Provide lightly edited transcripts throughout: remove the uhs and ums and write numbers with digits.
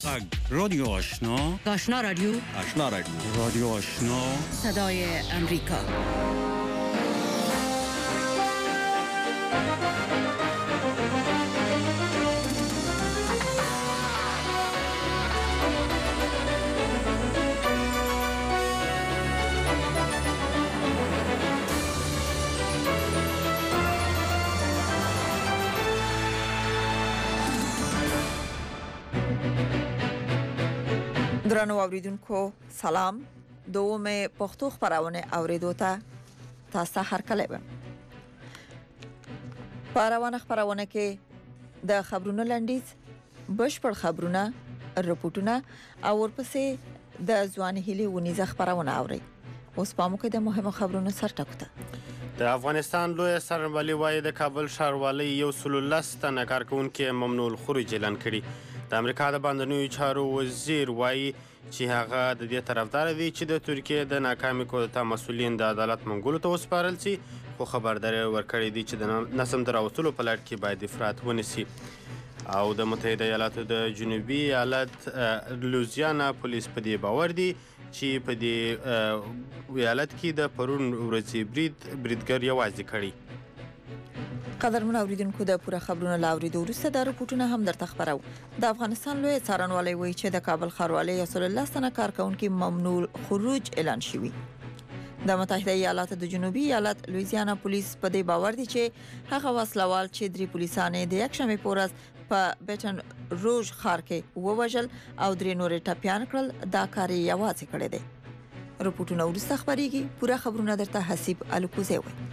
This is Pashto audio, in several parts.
رادیو آشنا رادیو رادیو آشنا صدای امریکا. درنو اوریدونکو سلام. دومه پښتو خبرونه اوریدو ته تاسو هر کله به خبرونه کې د خبرونو لنډیز بشپړ خبرونه رپورټونه او ورپسې د ځوان هلي ونیزه خبرونه اوري. اوس پامو کې د مهمو خبرونو سرټکوته. د افغانستان لوی سرنوالي وايي د کابل ښاروالۍ 110 تنه کارکونکو ممنوع الخروج اعلان کړي. د امریکا د باندنیو چارو وزیر وايي چې هغه د دې طرفدار دی چې د ترکیه د ناکامي کودتا مسؤلین د عدالت منګولو ته وسپارل شي، خو خبرداری ورکړی دی چې د نظم د راوستلو په لړ کې باید افراط ونیسي. او د متحده ایالاتو د جنوبي ایالت لوزیانا پولیس په دې باور دي چې په دې ایالت کې د پرون ورځې بریدګر یوازې کړی. قدرمن اوریدونکو د پوره خبرونو لاوریدو وروسته د رپورټونو هم درته خبرو. د افغانستان لوی څارنوالۍ وایي چې د کابل ښاروالۍ 110 تنه کارکونکو ممنوع خروج اعلان شوی. د متحده ایالاتو د جنوبي ایالت لوزیانا پولیس په دې باور دي چې هغه وسلوال چې درې پولیسانو د یکشنبه په ورځ په بیټن روج ښار کې ووژل او درې نورې ټپيان کړل، دا کار یې یوازې کړی دی. رپورټونه وروسته خبريږي. پوره خبرونه درته حسیب الکوزي وایي.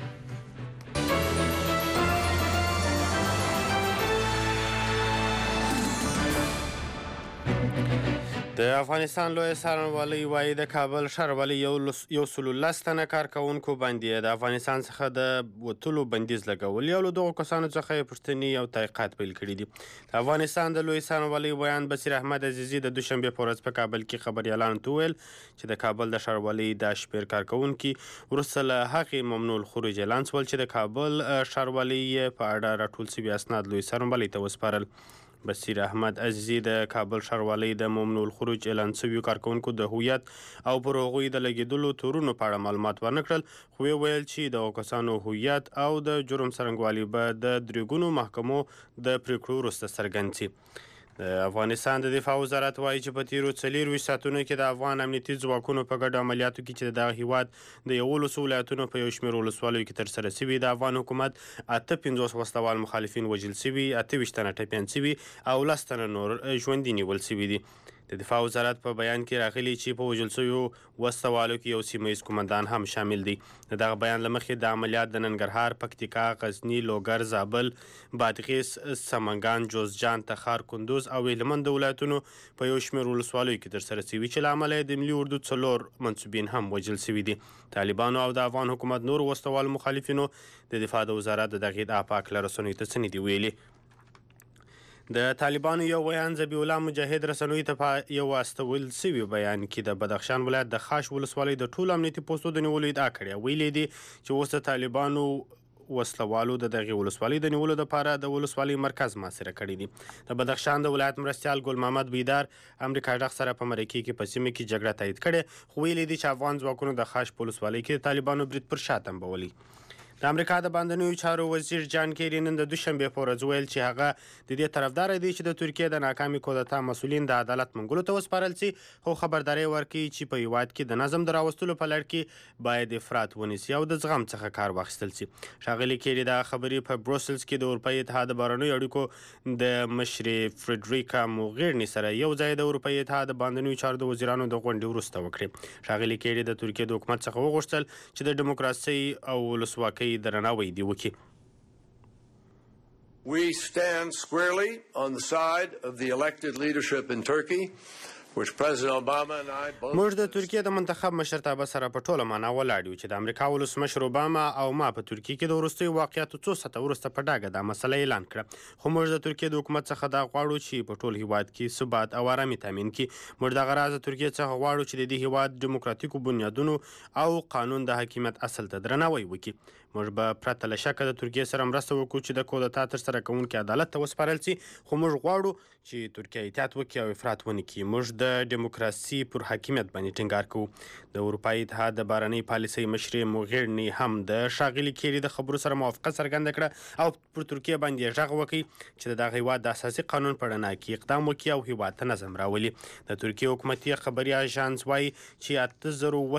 د افغانستان لوی څارنوالۍ وايي د کابل ښاروالۍ 110 تنه کارکونکو باندې د افغانستان څخه د وتلو بندیز لګولي او له دغو کسانو څخه یې پوښتنې او تحقیقات پیل کړي دي. د افغانستان د لوی څارنوالۍ بیان بصیر احمد عزیزي د دوشنبه په ورځ په کابل کې خبريالانو ته وویل چې د کابل د ښاروالۍ د شپیر کارکونکو وروسته له هغې ممنوع الخروج اعلان شول چې د کابل ښاروالۍ په اړه راټول شوي اسناد لوی څارنوالۍ ته وسپارل. بصیر احمد عزیزي د کابل ښاروالۍ د ممنوع الخروج اعلان شویو کارکونکو د هویت او پر هغوی د لګیدلو تورونو په اړه معلومات ورنه کړل، خو ویل چې د کسانو هویت او د جرم څرنګوالي به د درېګونو محکمو د پریکړو وروسته څرګند شي. د افغانستان د دفاع وزارت وایي چې په تیرو 24 ساعتونو کې د افغان امنیتي ځواکونو په ګډو عملیاتو کې چې د دغه هیواد د 11 ولایتونو په یو شمېر ولسوالیو کې ترسره شوي، د افغان حکومت 58 وسلوال مخالفین وژل شوي، 28 تنه ټپیان شوي او 10 تنه نور ژوندي نیول شوي دي. د دفاع وزارت په بیان کې راغلي چې په وژل شویو وسلوالو کې یو سیمهیز قومندان هم شامل دی. د دغه بیان له مخې د عملیات د ننګرهار، پکتیکا، غزني، لوګر، زابل، بادغیس، سمنګان، جوزجان، تخار، کندوز او هلمند ولایتونو په یو شمېر ولسوالیو کې ترسره شوي چې له امله یې د ملي اردو 4 منصوبین هم وژل شوي دي. طالبانو او د افغان حکومت نور وسلوالو مخالفینو د دفاع د وزارت د دغې ادعا په هکله رسنیو ته څه نه دي ویلي. د طالبانو یو بیان ذبیح الله مجاهد رسنیو ته په یو استول شوي بیان کې د بدخشان ولایت د خاش ولسوالۍ د ټولو امنیتي پوستو د نیولو ادعا کړې. ویلي دي چې اوس د طالبانو وسلوالو د دغې ولسوالۍ د نیولو لپاره د ولسوالۍ مرکز محاصره کړی دی. د بدخشان د ولایت مرستیال ګل محمد بیدار امریکا ډغ سره په مرکې کې په سیمه کې جګړه تایید کړې، خو ویلي دي چې افغان ځواکونو د خاش په ولسوالۍ کې د طالبانو برید پر شا تنبولي. د امریکا د باندنیو چارو وزیر جان کیری نن د دوشنبه په ورځ ویل چې هغه د دې طرفدار دی چې د ترکیه د ناکامي کودتا مسؤلین د عدالت منګولو ته وسپارل شي، خو خبرداری ورکړي چې په هیواد کې د نظم د راوستلو په لړ کې باید افراط ونیسي او د زغم څخه کار واخیستل شي. ښاغلي کیری دا خبرې په بروسلز کې د اروپایي اتحاد د بهرنیو اړیکو د مشرې فریډریکا موغیرني سره یو ځای د اروپایي اتحاد د باندنیو چارو د وزیرانو د غونډې وروسته وکړې. ښاغلي کیری د ترکیه د حکومت څخه وغوښتل چې د ډیموکراسۍ او ولسواکۍ درناوی دی. We stand squarely on the side of the elected leadership in Turkey. موږ د ترکیې د منتخب مشرتابه سره په ټوله معنا ولاړ یو چې د امریکا ولسمشر اوباما او ما په ترکیې کې د وروستیو واقعیاتو څو ساعته وروسته په ډاګه دا مسله اعلان کړه. خو موږ د ترکیې د حکومت څخه دا غواړو چې په ټول هیواد کې ثبات او آرامي تامین کړي. موږ دغه راز د ترکیې څخه غواړو چې د دې هیواد دیموکراتیکو بنیادونو او قانون د حاکمیت اصل ته درناوی وکړي. موږ به پرته له شکه د ترکیې سره مرسته وکړو چې د کودتا ترسره کوونکي عدالت ته وسپارل شي. خو موږ غواړو چې ترکیه احتیاط وکړي او افراط ونه کړي. موږ د ډیموکراسي پر حاکمیت باندې ټینګار کوو. د اروپایي اتحاد د بهرنۍ پالیسۍ مشرې موغیرني هم د ښاغلي کیري د خبرو سره موافقه څرګنده کړه او پر ترکیه باندې یې غږ وکړ چې د دغه هیواد د اساسي قانون په رڼا کې اقدام وکړي او هیواد ته نظم راولي. د ترکیې حکومتي خبري اژانس وایي چې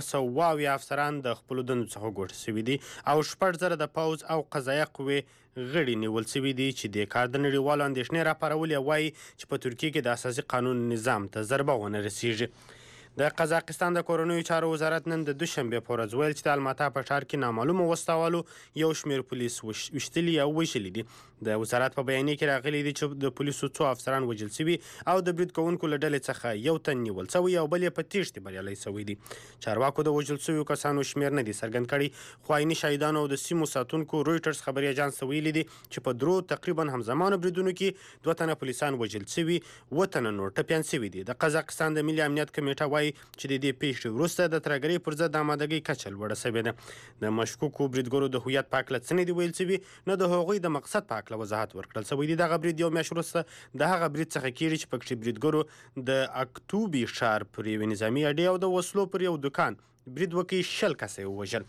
8700 افسران د خپلو دندو څخه ګوښه شوي دي او 6000 د پوځ او قضایه قوې غړي نیول شوي دي چې د کار د نړیوالو اندېښنې راپارولې وایي چې په ترکیې کې د اساسي قانون نظام ته ضربه ونه رسیږي. د قزاقستان د کورنیو چارو وزارت نن د دوشنبې په ورځ ویل چې د الماتا په ښار کې نامعلومو وسلوالو یو شمېر پولیس ویشتلي او وژلي دي. د وزارت په بیانیه کې راغلي دي چې د پولیسو څو افسران وژل شوي او د برید کوونکو له ډلې څخه یو تن نیول شوی او بل یې په تیښتې بریالی شوی دی. چارواکو د وژل شویو کسانو شمېر نه دي څرګند کړی خو عیني شهیدانو او د سیمو ساتونکو رویټرز خبري اژانس ته ویلي دي چې په درو تقریبا همزمانو بریدونو کې 2 تنه پولیسان وژل شوي 7 تنه نور ټپیان شوي دي. د قزاقستان د ملي امنیت کمیټه وایي چې د دې پیښې وروسته د ترهګرۍ پر ضد آمادګۍ کچه لوړه شوې ده. د مشکوکو بریدګرو د هویت په هکله څه نه دي ویل شوي نه د هغوی د مقصد په هکله وضاحت ورکړل شوی دی. دغه برید یو میاشت وروسته د هغه برید څخه کیږي چې پکې بریدګرو د اکتوبي ښار پر یوې نظامي اډې او د وسلو پر یو دکان برید وکړي 60 کسه یې ووژل.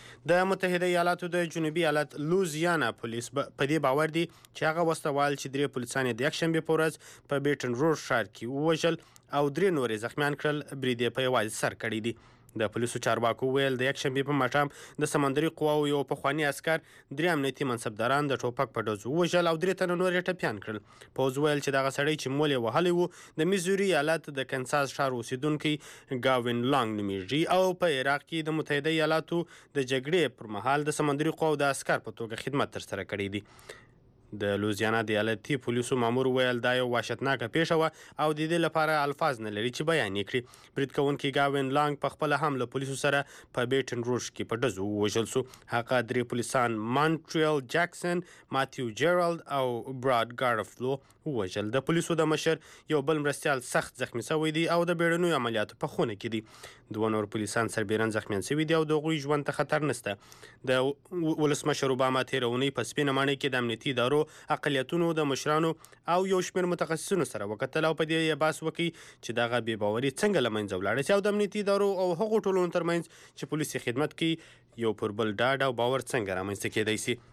د متحده ایالاتو د جنوبي ایالت لوزیانا پولیس په دې باور دي چې هغه وسلوال چې 3 پولیسان یې د یکشنبې په ورځ په بیټن روډ ښار کې ووژل او 3 نور یې زخمیان کړل برید یې په یوازې سر کړی دی. د پولیسو چارواکو ویل د یکشنبې په ماښام د سمندري قواو یو پخواني عسکر 3 امنیتي منصبداران د ټوپک په ډزو ووژل او 3 تنه نور یې ټپیان کړل. پوځ ویل چې دغه سړی چې مول یې وهلی و د میزوري ایالت د کنساس ښار اوسیدونکی گاوین لانګ نومیږي او په عراق کې د متحده ایالاتو د جګړې پر مهال د سمندري قواو د عسکر په توګه خدمت ترسره کړی دی. د لوزیانا د ایالتي پولیسو مامور ویل دا یو وحشتناکه پیښه وه او د دې لپاره الفاظ نه لري چې بیان یې کړي. برید کوونکی گاوین لانګ په خپله هم له پولیسو سره په بیټن روډ کې په ډزو ووژل شو. هغه 3 پولیسان مانټریل جاکسن، ماتیو جیرالد او براد ګارفلو ووژل. د پولیسو د مشر یو بل مرستیال سخت زخمی شوی دی او د بیړنیو عملیاتو په خونه کې دي. 2 نور پولیسان سربیرن زخمیان شوي دي او د هغوی ژوند ته خطر نشته. د ولسمشر اوباما تېره اونۍ په سپینه ماڼۍ کې د امنیتي ادارو اقلیتونو د مشرانو او یو شمېر متخصصینو سره وکتل او په دې یې بحث وکړي چې دغه بې باوري څنګه له منځه ولاړه شي او د امنیتي ادارو او هغو ټولنو ترمنځ چې پولیس یې خدمت کوي یو پر بل ډاډ او باور څنګه رامنځته کیدی شي.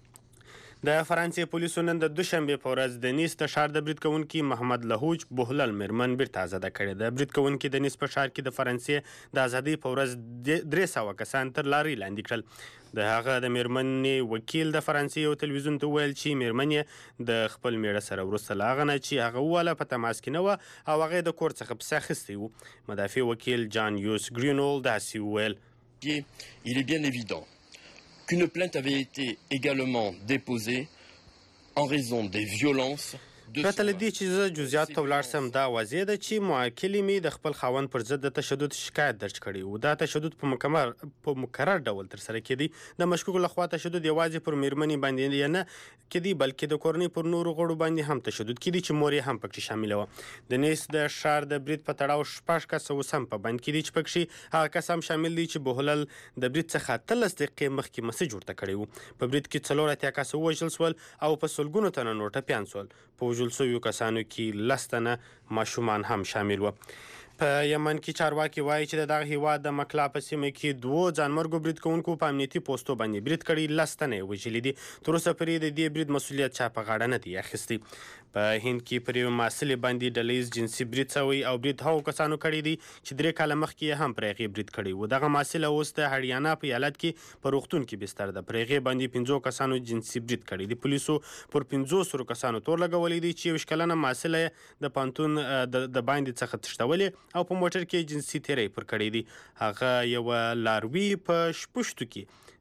د فرانسې پولیسو نن د دوشنبې په ورځ د نیس د ښار د برید کوونکي محمد لهوج بوهلل میرمن بیرته ازاده کړې ده. برید کوونکي د نیس په ښار کې د فرانسې د ازادۍ په ورځ 300 کسان تر لارۍ لاندې کړل. د هغه د میرمنې وکیل د فرانسې یو تلویزیون ته وویل چې میرمن یې د خپل میړه سره وروسته له هغه نه چې هغه وواله په تماس کې نه وه او هغه یې د کور څخه پسې اخیستی و. مدافع وکیل جان یوس ګرینول داسې وویل: Il est bien évident qu'une plainte avait été également déposée en raison des violences. پرته له دې چې زه جزئیاتو ته ولاړ سم دا واضح ده چې موکلې مې د خپل خاوند پر ضد د تشدد شکایت درج کړی و. دا تشدد په مکرر ډول ترسره کېدی. د مشکوکو لخوا تشدد یوازې پر میرمنې باندې نه کېدی بلکې د کورنۍ پر نورو غړو باندې هم تشدد کېدی چې مور یې هم پکې شامله وه. د نیس د ښار د برید په تړاو 6 کسه اوس هم په بند کې دي چې پکې هغه کس هم شامل دی چې بوهلل د برید څخه 13 دقیقې مخکې مسج ورته کړی و. په برید کې 4 کسه ووژل شول او په سلګونو تنه نور ټپیان شول. په وژل شویو کسانو کې 10 تنه ماشومان هم شامل وو. په یمن کې چارواکي وایي چې د دغه هیواد د مکلا په سیمه کې 2 ځانمرګو برید کوونکو په امنیتي پوستو باندې برید کړی 10 تنه یې وژلي دي. تر اوسه پورې د دې برید مسؤلیت چا په غاړه نه دی اخیستی. په هند کې پر یوې محصلې باندې ډلیز جنسي برید شوی او برید هغو کسانو کړی دی چې 3 کاله مخکې یې هم پر هغې برید کړی و. دغه محصله اوس د هریانا په ایالت کې په روغتون کې بستر ده. پر هغې باندې 50 کسانو جنسي برید کړی دی. پولیسو پر 500 کسانو تور لګولی دی چې 20 کلنه محصله یې د پانتون د باندې څخه تښتولې او په موټر کې جنسي تیری پر کړی دی. هغه یو لاروي په شپشتو کې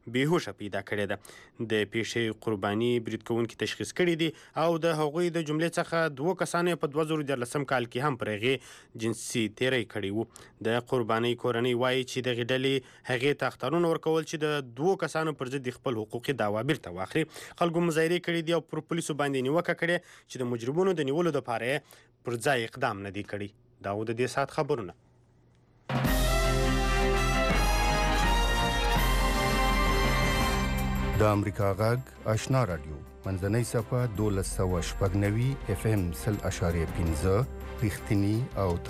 بېهوشه پیدا کړې ده. د پیښې قرباني برید کوونکي تشخیص کړي دي او د هغوی د جملې څخه 2 کسانو په 2013 کال کې هم پر هغې جنسي تیری کړی وو. د قربانۍ کورنۍ وایي چې دغې ډلې هغې ته اخطارونه ورکول چې د 2 کسانو پر ضد خپل حقوقي دعوا بیرته واخلي. خلکو مظاهرې کړي دي او پر پولیسو باندې نیوکه کړې چې د مجرمونو د نیولو دپاره یې پر ځای اقدام نه دی کړی. دا و د دې ساعت خبرونه. د امریکا غږ آشنا رادیو منځنۍ صفحه 1290 FM 0.5 رښتینی او